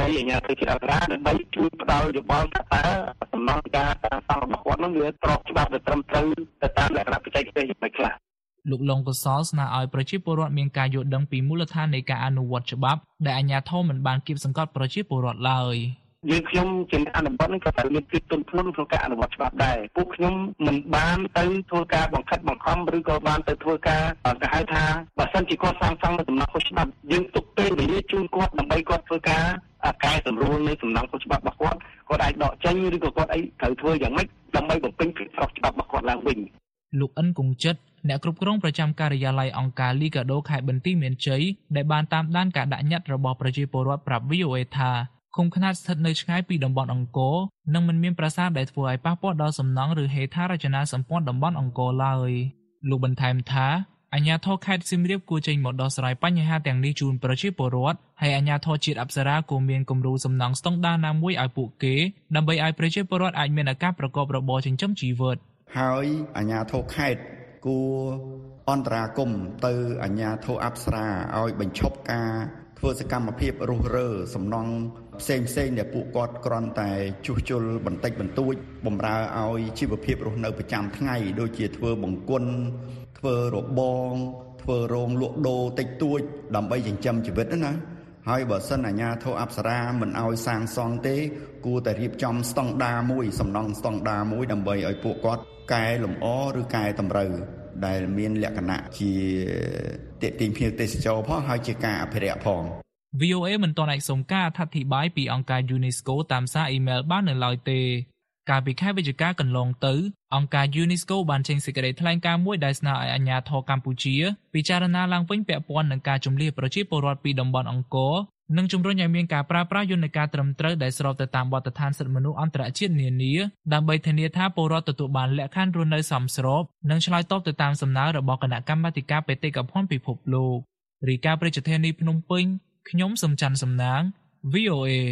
Speaker 13: អាជ្ញាធរជាតិអន្តរជាតិដើម្បីជួយផ្ដល់យោបល់ថាតើសំណងការសាងសង់របស់គាត់នោះវាស្របច្បាប់ទៅត្រឹមត្រូវទៅតាមលក្ខណៈបច្ចេកទេសយ៉ាងម៉េចខ្លះ
Speaker 11: លោកលងកសលស្នើឲ្យប្រជាពលរដ្ឋមានការយល់ដឹងពីមូលដ្ឋាននៃការអនុវត្តច្បាប់ដែលអាជ្ញាធរមិនបានគៀបសង្កត់ប្រជាពលរដ្ឋឡើយ
Speaker 13: យើងខ្ញុំជាអនុវត្តនេះក៏ត្រូវមានភាពទន់ភ្លន់ក្នុងការអនុវត្តច្បាប់ដែរពួកខ្ញុំមិនបានទៅធ្វើការបង្ខិតបង្ខំឬក៏បានទៅធ្វើការគេហៅថាបើសិនជាគាត់សាងសង់នៅសំណង់ខុសច្បាប់យើងទុកពេលវេលាជូនគាត់ដើម្បីគាត់ធ្វើការកែសម្រួលនៃសំណង់ខុសច្បាប់របស់គាត់គាត់អាចដកចេញឬក៏គាត់អីត្រូវធ្វើយ៉ាងម៉េចដើម្បីបំពេញភាពស្របច្បាប់របស់គាត់ឡើងវិញ
Speaker 11: លោកអិនគង្ជិតអ្នកគ្រប់គ្រងប្រចាំការិយាល័យអង្គការ Liga do ខេត្តបន្ទាយមានជ័យដែលបានតាមដានការដាក់ញត្តិរបស់ប្រជាពលរដ្ឋប្រាប់ វី អូ អេ ថាឃុំខ្នាតស្ថិតនៅឆ្ងាយពីតំបន់អង្គរនិងមិនមានប្រាសាទដែលធ្វើឲ្យប៉ះពាល់ដល់សំណង់ឬហេដ្ឋារចនាសម្ព័ន្ធតំបន់អង្គរឡើយលោកបន្ថែមថាអាជ្ញាធរខេត្តសៀមរាបគួរចេញមកដោះស្រាយបញ្ហាទាំងនេះជូនប្រជាពលរដ្ឋហើយអាជ្ញាធរជាតិអប្សរាគួរមានគំរូសំណង់ស្តង់ដារណាមួយឲ្យពួកគេដើម្បីឲ្យប្រជាពលរដ្ឋអាចមានឱកាសប្រកបរបរចិញ្ចឹមជីវិត
Speaker 14: ហើយអាជ្ញាធរខេត្តគួរអន្តរាគមន៍ទៅអាជ្ញាធរអប្សរាឲ្យបញ្ឈប់ការធ្វើសកម្មភាពរុះរើសំណង់ផ្សេងផ្សេងដែលពួកគាត់គ្រាន់តែជួសជុលបន្តិចបន្តួចបម្រើឲ្យជីវភាពរស់នៅប្រចាំថ្ងៃដូចជាធ្វើបង្គន់ធ្វើរបងធ្វើរោងលក់ដូរតិចតួចដើម្បីចិញ្ចឹមជីវិតណាហើយបើសិនអាជ្ញាធរអប្សរាមិនឲ្យសាងសង់ទេគួរតែរៀបចំស្តង់ដារមួយសំណង់ស្តង់ដារមួយដើម្បីឲ្យពួកគាត់កែលម្អឬកែតម្រូវដែលមានលក្ខណៈជាទាក់ទាញភ្ញៀវទេសចរផងហើយជាការអភិរក្សផង
Speaker 11: វី អូ អេ មិនទាន់អាចសុំការអធិប្បាយពីអង្គការ UNESCO តាមសារអ៊ីមែលបាននៅឡើយទេកាលពីខែវិច្ឆិកាកន្លងទៅអង្គការ UNESCO បានចេញសេចក្តីថ្លែងការណ៍មួយដែលស្នើឲ្យអាជ្ញាធរកម្ពុជាពិចារណាឡើងវិញពាក់ព័ន្ធនឹងការជម្លៀសប្រជាពលរដ្ឋពីតំបន់អង្គរនិងជំរុញឲ្យមានការប្រើប្រាស់យន្តការត្រឹមត្រូវដែលស្របទៅតាមបទដ្ឋានសិទ្ធិមនុស្សអន្តរជាតិនានាដើម្បីធានាថាពលរដ្ឋទទួលបានលក្ខខណ្ឌរស់នៅសមស្របនិងឆ្លើយតបទៅតាមសំណើរបស់គណៈកម្មាធិការបេតិកភណ្ឌពិភពលោករាយការណ៍ប្រជាធានីភ្នំពេញខ្ញុំសំច័ន្ទសំណាង វី អូ អេ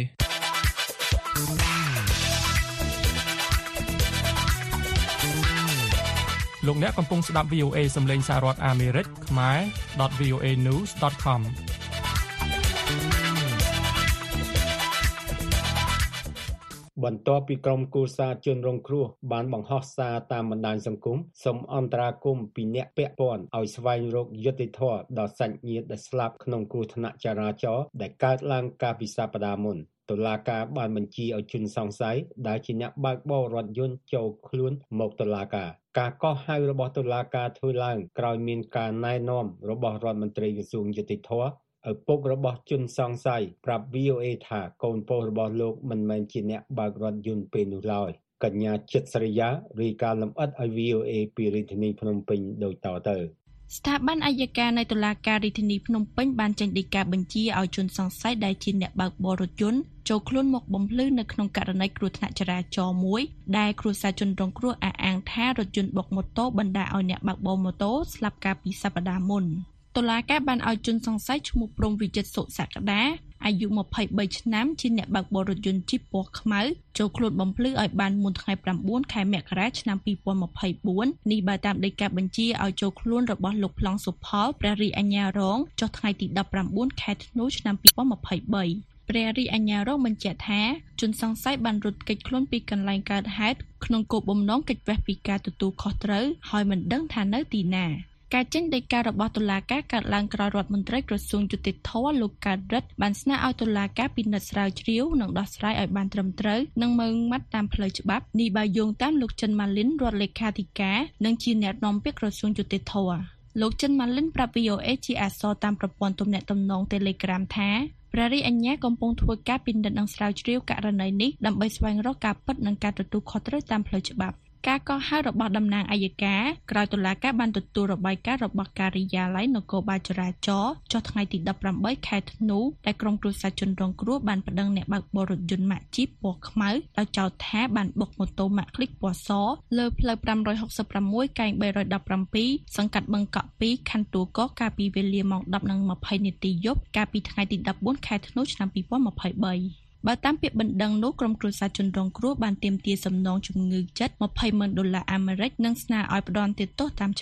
Speaker 15: លោកអ្នកកំពុងស្ដាប់ វី អូ អេ សំឡេងសហរដ្ឋអាមេរិកខ្មែរ .វី អូ เอ news .com
Speaker 3: បន្ទាប់ពីក្រុមគូសារជនរងគ្រោះបានបង្ហោះសារតាមបណ្ដាញសង្គមសូមអន្តរាគមន៍ពីអ្នកពាក់ព័ន្ធឲ្យស្វែងរកយុត្តិធម៌ដល់សាច់ញាតិដែលស្លាប់ក្នុងគ្រោះថ្នាក់ចរាចរណ៍ដែលកើតឡើងកាលពីសប្តាហ៍មុនតុលាការបានបញ្ជាឲ្យជនសង្ស័យដែលជាអ្នកបើកបររថយន្តចូលខ្លួនមកតុលាការការកោះហៅរបស់តុលាការធ្វើឡើងក្រោយមានការណែនាំរបស់រដ្ឋមន្ត្រីក្រសួងយុតិធម៌ឪពុករបស់ជនសង្ស័យប្រាប់ វី អូ អេ ថាកូនប្រុសរបស់លោកមិនមែនជាអ្នកបើករថយន្តពេលនោះឡើយកញ្ញាចិត្តសរិយារាយការណ៍លម្អិតឲ្យ វី អូ អេ ពីរាជធានីភ្នំពេញដូចតទៅ
Speaker 16: ស្ថាប័នអัยការនៃតុលាការរាជធានីភ្នំពេញបានចេញដីកាបញ្ជាឲ្យជនសង្ស័យដែលជាអ្នកបើកបររថយន្តចូលខ្លួនមកបំភ្លឺនៅក្នុងករណីគ្រោះថ្នាក់ចរាចរណ៍មួយដែលគ្រួសារជនរងគ្រោះអះអាងថារថយន្តបុកម៉ូតូបណ្ដាលឲ្យអ្នកបើកបរម៉ូតូស្លាប់កាលពីសប្តាហ៍មុនតុលាការបានឲ្យជនសង្ស័យឈ្មោះព្រំវិចិត្រសុសក្តាអាយុម្ភៃបីឆ្នាំជាអ្នកបើកបររថយន្តជីបពណ៌ខ្មៅចូលខ្លួនបំភ្លឺឲ្យបានមុនថ្ងៃប្រាំបួនខែមករាឆ្នាំពីរពាន់ម្ភៃបួននេះបើតាមដីកាបញ្ជាឲ្យចូលខ្លួនរបស់លោកប្លង់សុផលព្រះរាជអាជ្ញារងចុះថ្ងៃទីដប់ប្រាំបួនខែធ្នូឆ្នាំពីរពាន់ម្ភៃបីព្រះរាជអាជ្ញារងបញ្ជាក់ថាជនសង្ស័យបានរត់គេចខ្លួនពីកន្លែងកើតហេតុក្នុងគោលបំណងគេចវេះពីការទទួលខុសត្រូវហើយមិនដឹងថានៅទីណាការចេញដីការបស់តុលាការកើតឡើងក្រោយរដ្ឋមន្ត្រីក្រសួងយុតិធម៌លោកកើតរិទ្ធបានស្នើឲ្យតុលាការពិនិត្យស្រាវជ្រាវនិងដោះស្រាយឲ្យបានត្រឹមត្រូវនិងម៉ឺងម៉ាត់តាមផ្លូវច្បាប់នេះបើយោងតាមលោកចិនម៉ាលីនរដ្ឋលេខាធិការនិងជាអ្នកនាំពាក្យក្រសួងយុតិធម៌លោកចិនម៉ាលីនប្រាប់ វី អូ អេ ជាអក្សរតាមប្រព័ន្ធទំនាក់ទំនង Telegram ថាព្រះរាជអាជ្ញាកំពុងធ្វើការពិនិត្យនិងស្រាវជ្រាវករណីនេះដើម្បីស្វែងរកការពិតនិងការទទួលខុសត្រូវតាមផ្លូវច្បាប់ការកោះហៅរបស់តំណាងអัยការក្រោយតុលាការបានទទួលរបាយការណ៍របស់ការិយាល័យនគរបាលចរាចរណ៍ចុះថ្ងៃទីដប់ប្រាំបីខែធ្នូដែលក្រុមគ្រួសារជនរងគ្រោះបានប្តឹងអ្នកបើកបររថយន្តម៉ាកជីបពណ៌ខ្មៅដោយចោទថាបានបុកម៉ូតូម៉ាកឃ្លីកពណ៌សលើផ្លូវប្រាំរយហុកសិបប្រាំមួយកែងបីរយដប់ប្រាំពីរសង្កាត់បឹងកក់ពីរខណ្ឌទួលគោកកាលពីវេលាម៉ោងដប់និងម្ភៃនាទីយប់កាលពីថ្ងៃទីដប់បួនខែធ្នូឆ្នាំពីរពាន់ម្ភៃបីបើតាមពាក្យបណ្ដឹងនោះក្រុមគ្រួសារជនរងគ្រោះបានទាមទារសំណងជំងឺចិត្ត ម្ភៃម៉ឺនដុល្លារអាមេរិកនិងស្នើឲ្យផ្ដន្ទាទោសតាមច្បាប់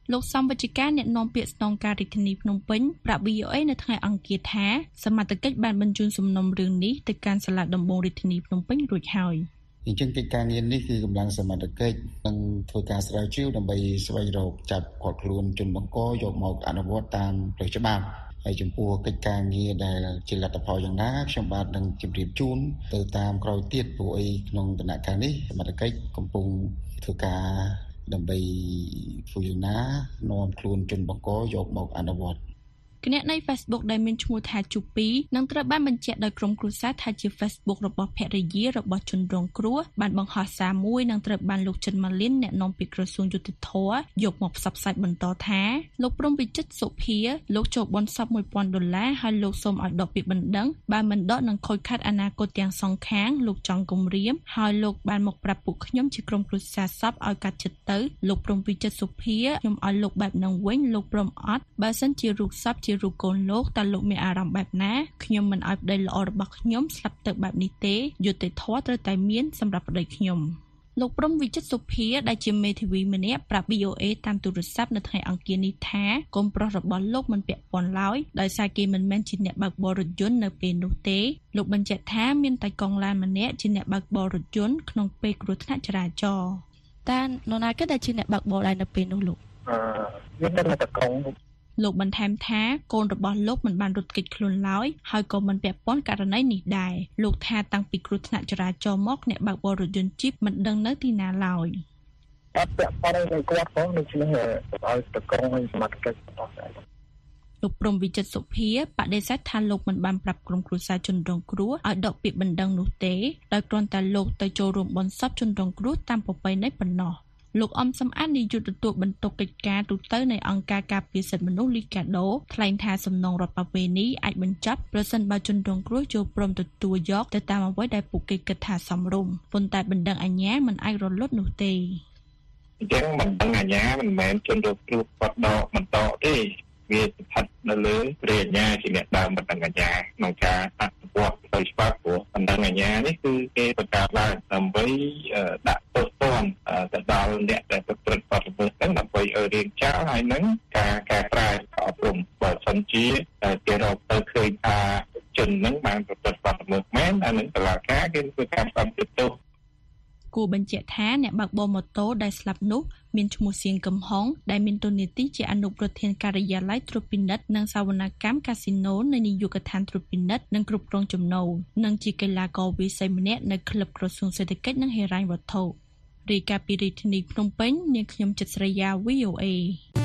Speaker 16: លោកសំវិជ្ជការអ្នកនាំពាក្យស្នងការរាជធានីភ្នំពេញប្រាប់ វី អូ អេ នៅថ្ងៃអង្គារថាសមត្ថកិច្ចបានបញ្ជូនសំណុំរឿងនេះទៅកាន់សាលាដំបងរាជធានីភ្នំពេញរួចហើយ
Speaker 17: អញ្ចឹងកិច្ចការងារនេះគឺកម្លាំងសមត្ថកិច្ចនឹងធ្វើការស្រាវជ្រាវដើម្បីស្វែងរកចាប់គាត់ខ្លួនជនបង្កយកមកអនុវត្តតាមផ្លូវច្បាប់ហើយចំពោះកិច្ចការងារដែលជាលទ្ធផលយ៉ាងណាខ្ញុំបាទនឹងជម្រាបជូនទៅតាមក្រោយទៀតព្រោះអីក្នុងដំណាក់កាលនេះសមត្ថកិច្ចកំពុងធ្វើការដើម្បីធ្វើយ៉ាងណានាំខ្លួនជនបង្កយកមកអនុវត្ត
Speaker 16: គណនី Facebook ដែលមានឈ្មោះថាជូពីនឹងត្រូវបានបញ្ជាក់ដោយក្រុមគ្រួសារថាជា Facebook របស់ភរិយារបស់ជនរងគ្រោះបានបង្ហោះសារមួយនឹងត្រូវបានលោកចិនម៉ាលីនអ្នកនាំពាក្យក្រសួងយុតិធម៌យកមកផ្សព្វផ្សាយបន្តថាលោកព្រំវិចិត្រសុភាលោកចូលបនសពមួយពាន់ដុល្លារហើយលោកសូមឲ្យដកពាក្យបណ្ដឹងបើមិនដកនឹងខូចខាតអនាគតទាំងសងខាងលោកចង់គំរាមហើយលោកបានមកប្រាប់ពួកខ្ញុំជាក្រុមគ្រួសារសពឲ្យកាត់ចិត្តទៅលោកព្រំវិចិត្រសុភាខ្ញុំឲ្យលោកបែបនឹងវិញលោកព្រមអត់បើសិនជារូបសពជារូបកូនលោកតើលោកមានអារម្មណ៍បែបណាខ្ញុំមិនឲ្យប្តីល្អរបស់ខ្ញុំស្លាប់ទៅបែបនេះទេយុត្តិធម៌ត្រូវតែមានសម្រាប់ប្តីខ្ញុំលោកព្រំវិចិត្រសុភាដែលជាមេធាវីម្នាក់ប្រាប់ វី អូ អេ តាមទូរស័ព្ទនៅថ្ងៃអង្គារនេះថាកូនប្រុសរបស់លោកមិនពាក់ព័ន្ធឡើយដោយសារគេមិនមែនជាអ្នកបើកបររថយន្តនៅពេលនោះទេលោកបញ្ជាក់ថាមានតែកងឡានម្នាក់ជាអ្នកបើកបររថយន្តក្នុងពេលគ្រោះថ្នាក់ចរាចរណ៍តែនរណាគេដែលជាអ្នកបើកបរដែរនៅពេលនោះលោកអឺមានតែតែកងលោកបន្ថែមថាកូនរបស់លោកមិនបានរត់គេចខ្លួនឡើយហើយក៏មិនពាក់ព័ន្ធករណីនេះដែរលោកថាតាំងពីគ្រោះថ្នាក់ចរាចរណ៍មកអ្នកបើកបររថយន្តជីបមិនដឹងនៅទីណាឡើយអត់ពាក់ព័ន្ធនឹងគាត់ផងដូច្នេះឲ្យតកងឲ្យសមត្ថកិច្ចបន្តដែរលោកព្រំវិចិត្រសុភាបដិសេធថាលោកមិនបានប្រាប់ក្រុមគ្រួសារជនរងគ្រោះឲ្យដកពាក្យបណ្ដឹងនោះទេដោយគ្រាន់តែលោកទៅចូលរួមបុណ្យសពជនរងគ្រោះតាមប្រពៃណីប៉ុណ្ណោះលោកអំសំអាតនាយកទទួលបន្ទុកកិច្ចការទូតនៃអង្គការការពារសិទ្ធិមនុស្សលីកាដូថ្លែងថាសំណងរដ្ឋបាលវេនេះអាចបញ្ចប់ប្រសិនបើជនរងគ្រោះចូលព្រមទទួលយកទៅតាមអ្វីដែលពួកគេគិតថាសមរម្យប៉ុន្តែបណ្ដឹងអាជ្ញាមិនអាចរលត់នោះទេអញ្ចឹងបណ្ដឹងអាជ្ញាមិនមែនជនរងគ្រោះគាត់ដកបន្តទេវាស្ថិតនៅលើព្រះអាជ្ញាជាអ្នកដើមបណ្ដឹងអាជ្ញាក្នុងការអនុវត្តទៅច្បាប់ព្រោះបណ្ដឹងអាជ្ញានេះគឺគេបង្កើតឡើងដើម្បីដាក់ទោសទណ្ឌទៅដល់អ្នកដែលប្រព្រឹត្តបទល្មើសហ្នឹងដើម្បីឲ្យរៀងចោលហើយនឹងការកែប្រែអប់រំបើសិនជាគេរកទៅឃើញថាជនហ្នឹងបានប្រព្រឹត្តបទល្មើសមែនអានឹងតុលាការគេធ្វើការផ្ដំទោសគួរបញ្ជាក់ថាអ្នកបើកបរម៉ូតូដែលស្លាប់នោះមានឈ្មោះសៀងកំហុងដែលមានតួនាទីជាអនុប្រធានការិយាល័យត្រួតពិនិត្យនិងសវនកម្មកាស៊ីណូនៃនាយកដ្ឋានត្រួតពិនិត្យនិងគ្រប់គ្រងចំណូលនិងជាកីឡាករវាយសីម្នាក់នៅក្លឹបក្រសួងសេដ្ឋកិច្ចនិងហិរញ្ញវត្ថុរាយការណ៍ពីរាជធានីភ្នំពេញនាងខ្ញុំចិត្តស្រីយ៉ា វី អូ អេ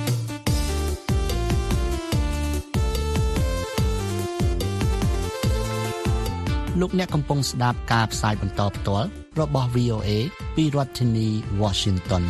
Speaker 18: លោកអ្នកកំពុងស្ដាប់ការផ្សាយបន្តផ្ទាល់របស់ វី អូ អេ ពីរដ្ឋធានី Washington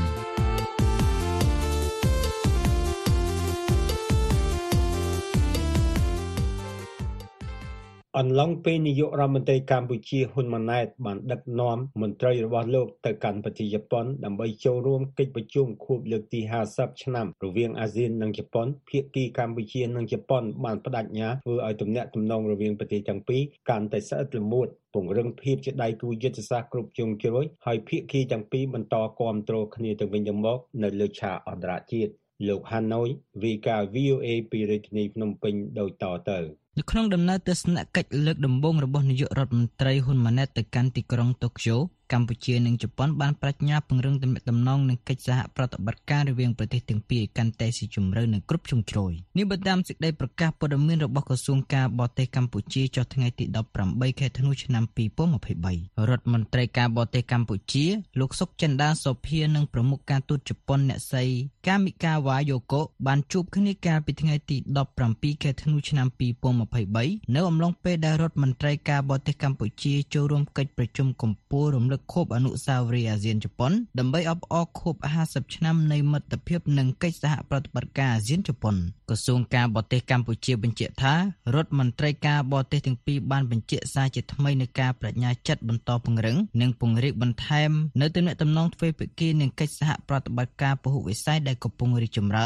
Speaker 3: អន្លងពេលនាយករដ្ឋមន្ត្រីកម្ពុជាហ៊ុនម៉ាណែតបានដឹកនាំមន្ត្រីរបស់លោកទៅកាន់ប្រទេសជប៉ុនដើម្បីចូលរួមកិច្ចប្រជុំខួបលើកទីห้าสิบឆ្នាំរវាងអាស៊ាននិងជប៉ុនភាគីកម្ពុជានិងជប៉ុនបានបដិញ្ញាធ្វើឲ្យទំនាក់ទំនងរវាងប្រទេសទាំងពីរកាន់តែស្អិតរមួតពង្រឹងភាពជាដៃគូយុទ្ធសាស្ត្រគ្រប់ជ្រុងជ្រោយហើយភាគីទាំងពីរបន្តគាំទ្រគ្នាទៅវិញទៅមកនៅលើឆាកអន្តរជាតិលោកហាណូយរាយការណ៍ វី អូ អេ ពីរាជធានីភ្នំពេញដូចតទៅ
Speaker 19: នៅក្នុងដំណើរទស្សនកិច្ចលើកដំបូងរបស់នាយករដ្ឋមន្ត្រីហ៊ុនម៉ាណែតទៅកាន់ទីក្រុងតូក្យូកម្ពុជានិងជប៉ុនបានប្រាជ្ញាពង្រឹងទំនាក់ទំនងនិងកិច្ចសហប្រតិបត្តិការរវាងប្រទេសទាំងពីរឲ្យកាន់តែស៊ីជម្រៅនិងគ្រប់ជ្រុងជ្រោយនេះបើតាមសេចក្តីប្រកាសព័ត៌មានរបស់ក្រសួងការបរទេសកម្ពុជាចុះថ្ងៃទីដប់ប្រាំបីខែធ្នូឆ្នាំពីរពាន់ម្ភៃបីរដ្ឋមន្ត្រីការបរទេសកម្ពុជាលោកសុកចិន្តាសូភានិងប្រមុខការទូតជប៉ុនអ្នកស្រីកាមីកាវ៉ាយ៉ូកូបានជួបគ្នាកាលពីថ្ងៃទីដប់ប្រាំពីរខែធ្នូឆ្នាំពីរពាន់ម្ភៃបីនៅអំឡុងពេលដែលរដ្ឋមន្ត្រីការបរទេសកម្ពុជាចូលរួមកិច្ចប្រជុំកំពូលរំលឹកខួបអនុស្សាវរីយ៍អាស៊ានជប៉ុនដើម្បីអបអរខួបห้าสิบឆ្នាំនៃមិត្តភាពនិងកិច្ចសហប្រតិបត្តិការអាស៊ានជប៉ុនក្រសួងការបរទេសកម្ពុជាបញ្ជាក់ថារដ្ឋមន្ត្រីការបរទេសទាំងពីរបានបញ្ជាក់សារជាថ្មីនៃការបដិញ្ញាចិត្តបន្តពង្រឹងនិងពង្រីកបន្ថែមនៅទំនាក់ទំនងទ្វេភាគីនិងកិច្ចសហប្រតិបត្តិការពហុវិស័យដែលកំពុងរីកចម្រើន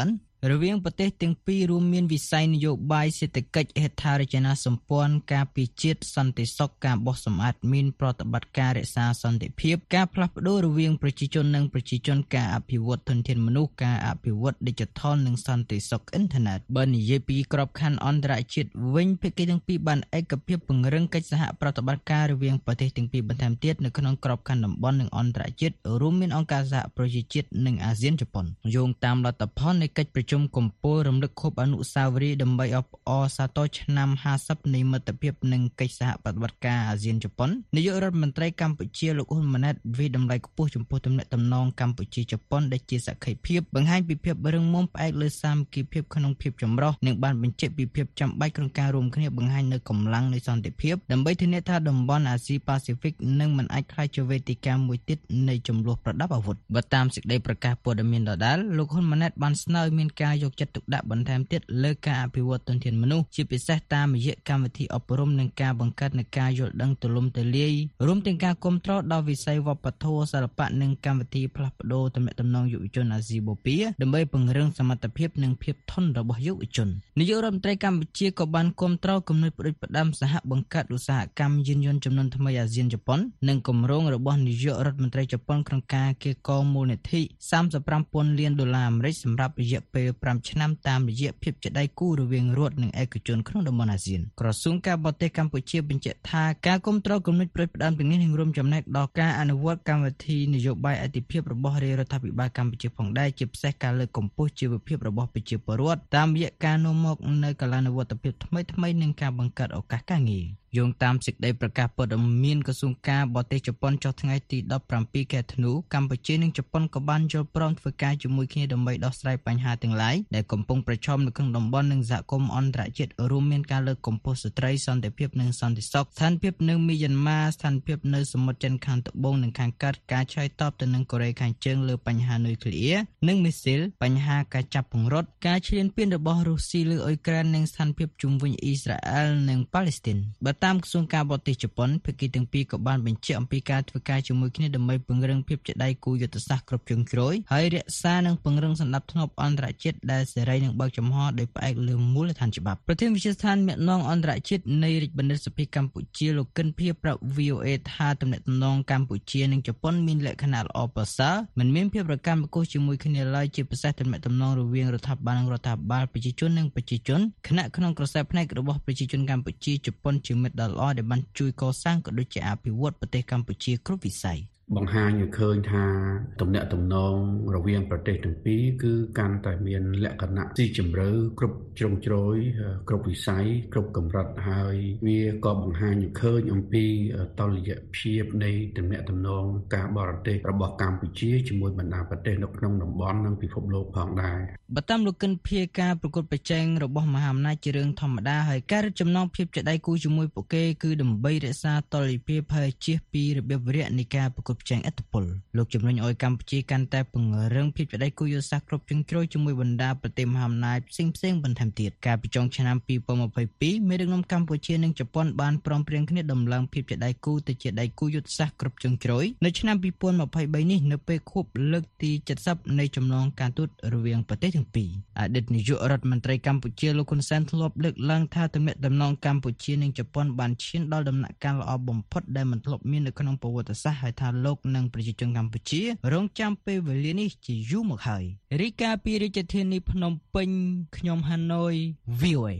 Speaker 19: រវាងប្រទេសទាំងពីររួមមានវិស័យនយោបាយសេដ្ឋកិច្ចហេដ្ឋារចនាសម្ព័ន្ធការពារជាតិសន្តិសុខការបោះសម្អាតមីនប្រតិបត្តិការរក្សាសន្តិភាពការផ្លាស់ប្ដូររវាងប្រជាជននិងប្រជាជនការអភិវឌ្ឍធនធានមនុស្សការអភិវឌ្ឍ Digital និងសន្តិសុខអ៊ីនធឺណិតបើនិយាយពីក្របខ័ណ្ឌអន្តរជាតិវិញភាគីទាំងពីរបានឯកភាពពង្រឹងកិច្ចសហប្រតិបត្តិការរវាងប្រទេសទាំងពីរបន្ថែមទៀតនៅក្នុងក្របខ័ណ្ឌតំបន់និងអន្តរជាតិរួមមានអង្គការសហប្រជាជាតិនិងអាស៊ានជប៉ុនយោងតាមលទ្ធផលនៃកិច្ចប្រជុំកំពូលរំលឹកខួបអនុស្សាវរីយ៍ដើម្បីអបអរសាទរឆ្នាំហាសិបនៃមិត្តភាពនិងកិច្ចសហប្រតិបត្តិការអាស៊ានជប៉ុននាយករដ្ឋមន្ត្រីកម្ពុជាលោកហ៊ុនម៉ាណែតវិតម្លៃខ្ពស់ចំពោះទំនាក់ទំនងកម្ពុជាជប៉ុនដែលជាសក្ខីភាពបង្ហាញពីភាពរឹងមាំផ្អែកលើសាមគ្គីភាពក្នុងភាពចម្រុះនិងបានបញ្ជាក់ពីភាពចាំបាច់ក្នុងការរួមគ្នាបង្ហាញនូវកម្លាំងនៃសន្តិភាពដើម្បីធានាថាតំបន់អាស៊ីប៉ាស៊ីហ្វិកនឹងមិនអាចក្លាយជាវេទិកាមួយទៀតនៃចំនួនប្រដាប់អាវុធបើតាមសេចក្តីប្រកាសព័ត៌មានដដែលលោកហ៊ុនម៉ាណែតបានស្នើឲ្យមានការយកចិត្តទុកដាក់បន្ថែមទៀតលើការអភិវឌ្ឍធនធានមនុស្សជាពិសេសតាមរយៈកម្មវិធីអប់រំនិងការបង្កើតនូវការយល់ដឹងទូលំទូលាយរួមទាំងការគាំទ្រដល់វិស័យវប្បធម៌សិល្បៈនិងកម្មវិធីផ្លាស់ប្ដូរទំនាក់ទំនងយុវជនអាស៊ីបូព៌ាដើម្បីពង្រឹងសមត្ថភាពនិងភាពធន់របស់យុវជននាយករដ្ឋមន្ត្រីកម្ពុជាក៏បានគាំទ្រគំនិតផ្ដួចផ្ដើមសហបង្កើតឧស្សាហកម្មយានយន្តចំនួនថ្មីអាស៊ានជប៉ុននិងគម្រោងរបស់នាយករដ្ឋមន្ត្រីជប៉ុនក្នុងការកៀរកងមូលនិធិសាមសិបប្រាំពាន់លានដុល្លារអាមេរិកសម្រាប់រយៈពេលប្រាំឆ្នាំតាមរយៈភាពជាដៃគូរវាងរដ្ឋនិងឯកជនក្នុងតំបន់អាស៊ានក្រសួងការបរទេសកម្ពុជាបញ្ជាក់ថាការគាំទ្រគំនិតផ្ដួចផ្ដើមទាំងនេះនឹងរួមចំណែកដល់ការអនុវត្តកម្មវិធីនយោបាយអធិភាពរបស់រាជរដ្ឋាភិបាលកម្ពុជាផងដែរជាពិសេសការលើកកម្ពស់ជីវភាពរបស់ប្រជាពលរដ្ឋតាមរយៈការនាំមកនូវកលានុវត្តភាពថ្មីៗនិងការបង្កើតឱកាសការងារយោងតាមសេចក្តីប្រកាសព័ត៌មានក្រសួងការបរទេសជប៉ុនចុះថ្ងៃទីដប់ប្រាំពីរខែធ្នូកម្ពុជានិងជប៉ុនក៏បានយល់ព្រមធ្វើការជាមួយគ្នាដើម្បីដោះស្រាយបញ្ហាទាំងឡាយដែលកំពុងប្រឈមនៅក្នុងតំបន់និងសហគមន៍អន្តរជាតិរួមមានការលើកកម្ពស់ស្ត្រីសន្តិភាពនិងសន្តិសុខស្ថានភាពនៅមីយ៉ាន់ម៉ាស្ថានភាពនៅសមុទ្រចិនខាងត្បូងនិងខាងកើតការឆ្លើយតបទៅនឹងកូរ៉េខាងជើងលើបញ្ហានុយក្លេអ៊ែរនិងមីស៊ីលបញ្ហាការចាប់ពង្រត់ការឈ្លានពានរបស់រុស្ស៊ីលើអ៊ុយក្រែននិងស្ថានភាពជុំវិញអ៊ីស្រាអែលនិងប៉ាឡេស្ទីនបើតាមក្រសួងការបរទេសជប៉ុនភាគីទាំងពីរក៏បានបញ្ជាក់អំពីការធ្វើការជាមួយគ្នាដើម្បីពង្រឹងភាពជាដៃគូយុទ្ធសាស្ត្រគ្រប់ជ្រុងជ្រោយហើយរក្សានិងពង្រឹងសណ្ដាប់ធ្នាប់អន្តរជាតិដែលសេរីនិងបើកចំហដោយផ្អែកលើមូលដ្ឋានច្បាប់ប្រធានវិទ្យាស្ថានមេនងអន្តរជាតិនៃរាជបណ្ឌិតសភាកម្ពុជាលោកកិនភីប្រាប់ វី អូ អេ ថាទំនាក់ទំនងកម្ពុជានិងជប៉ុនមានលក្ខណៈល្អប្រសើរមិនមានភាពរកាំរកូសជាមួយគ្នាឡើយជាពិសេសទំនាក់ទំនងរវាងរដ្ឋាភិបាលនិងរដ្ឋាភិបាលប្រជាជននិងប្រជាជនខណៈក្នុងក្រសែភ្នែករបស់ប្រជាជនកម្ពុជាជប៉ុនជាមិត្តដ៏ល្អដែលបានជួយកសាងក៏ដូចជាអភិវឌ្ឍប្រទេសកម្ពុជាគ្រប់វិស័យ
Speaker 20: បង្ហាញឲ្យឃើញថាទំនាក់ទំនងរវាងប្រទេសទាំងពីរគឺកាន់តែមានលក្ខណៈស៊ីជម្រៅគ្រប់ជ្រុងជ្រោយគ្រប់វិស័យគ្រប់កម្រិតហើយវាក៏បង្ហាញឲ្យឃើញអំពីតុល្យភាពនៃទំនាក់ទំនងការបរទេសរបស់កម្ពុជាជាមួយបណ្ដាប្រទេសនៅក្នុងតំបន់និងពិភពលោកផងដែរ
Speaker 19: បើតាមលោកកិនភីការប្រកួតប្រជែងរបស់មហាអំណាចជារឿងធម្មតាហើយការរឹតចំណងភាពជាដៃគូជាមួយពួកគេគឺដើម្បីរក្សាតុល្យភាពហើយជៀសពីរបៀបវរៈនៃការប្រកួតប្រជែងឥទ្ធិពលលោកជំរុញឲ្យកម្ពុជាកាន់តែពង្រឹងភាពជាដៃគូយុទ្ធសាស្ត្រគ្រប់ជ្រុងជ្រោយជាមួយបណ្ដាប្រទេសមហាអំណាចផ្សេងៗបន្ថែមទៀតកាលពីចុងឆ្នាំពីរពាន់ម្ភៃពីរមេដឹកនាំកម្ពុជានិងជប៉ុនបានព្រមព្រៀងគ្នាដំឡើងភាពជាដៃគូទៅជាដៃគូយុទ្ធសាស្ត្រគ្រប់ជ្រុងជ្រោយនៅឆ្នាំពីរពាន់ម្ភៃបីនេះនៅពេលខួបលើកទីเจ็ดสิบនៃចំណងការទូតរវាងប្រទេសទាំងពីរអតីតនាយករដ្ឋមន្ត្រីកម្ពុជាលោកហ៊ុនសែនធ្លាប់លើកឡើងថាទំនាក់ទំនងកម្ពុជានិងជប៉ុនបានឈានដល់ដំណាក់កាលល្អបំផុតដែលមិនធ្លាប់មាននៅក្នុងប្រវត្តិសាស្ត្រហើយថាលោកនិងប្រជាជនកម្ពុជារងចាំពេលវេលានេះជាយូរមកហើយរីកាពីរាជធានីភ្នំពេញខ្ញុំហាណូយ វី អូ អេ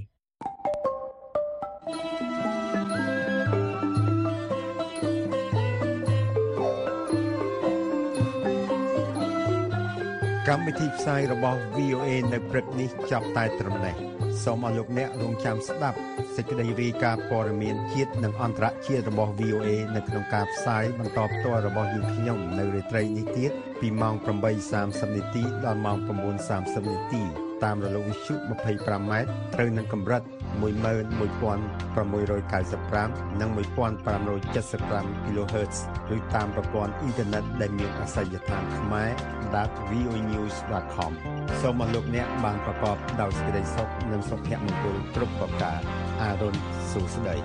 Speaker 3: កម្មវិធីផ្សាយរបស់ វី អូ អេ នៅព្រឹកនេះចាប់តែត្រឹមនេះសូមអរលោកអ្នករងចាំស្ដាប់សេចក្តីរាយការណ៍ព័ត៌មានជាតិនិងអន្តរជាតិរបស់ វី អូ អេ នៅក្នុងការផ្សាយបន្តផ្ទាល់របស់យើងខ្ញុំនៅរាត្រីនេះទៀតពីម៉ោង ប្រាំបីសាមសិប នាទីដល់ម៉ោង ៩ សាមសិប នាទីតាមរលកវិទ្យុ ยี่สิบห้า ម៉ែត្រត្រូវនឹងកម្រិត một nghìn một trăm sáu mươi lăm និង một nghìn năm trăm bảy mươi lăm គីឡូហឺតซ์ ឬតាមប្រព័ន្ធអ៊ីនធឺណិតដែលមានអាសយដ្ឋាន ខ្មែរ ដត វី អូ ញូស ដត ខម សូមអរលោកអ្នកបានប្រកបដោយសេចក្តីសុខនិងសុភមង្គលគ្រប់ប្រការអារុនសុស្ដី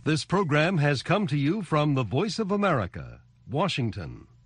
Speaker 1: This program has come to you from the Voice of America, Washington.